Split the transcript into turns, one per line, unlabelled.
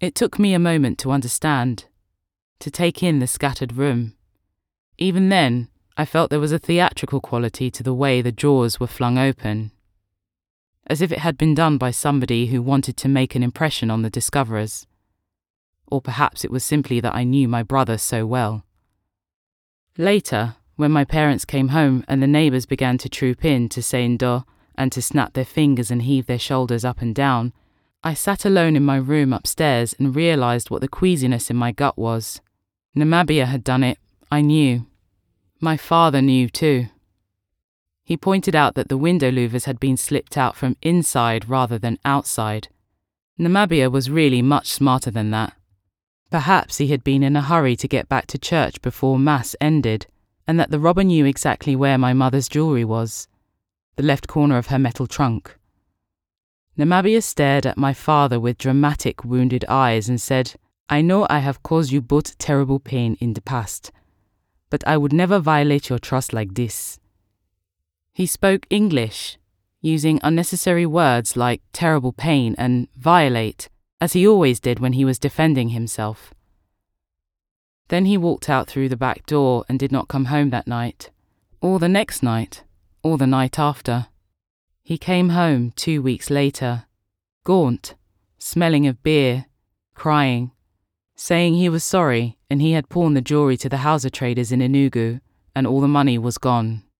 It took me a moment to understand, to take in the scattered room. Even then, I felt there was a theatrical quality to the way the drawers were flung open, as if it had been done by somebody who wanted to make an impression on the discoverers. Or perhaps it was simply that I knew my brother so well. Later, when my parents came home and the neighbours began to troop in to say ndo and to snap their fingers and heave their shoulders up and down, I sat alone in my room upstairs and realised what the queasiness in my gut was. Namabia had done it, I knew. My father knew too. He pointed out that the window louvers had been slipped out from inside rather than outside. Namabia was really much smarter than that. Perhaps he had been in a hurry to get back to church before Mass ended, and that the robber knew exactly where my mother's jewellery was, the left corner of her metal trunk. Namabia stared at my father with dramatic, wounded eyes and said, "I know I have caused you both terrible pain in the past, but I would never violate your trust like this." He spoke English, using unnecessary words like terrible pain and violate, as he always did when he was defending himself. Then he walked out through the back door and did not come home that night, or the next night, or the night after. He came home 2 weeks later, gaunt, smelling of beer, crying, saying he was sorry and he had pawned the jewellery to the Hausa traders in Enugu and all the money was gone.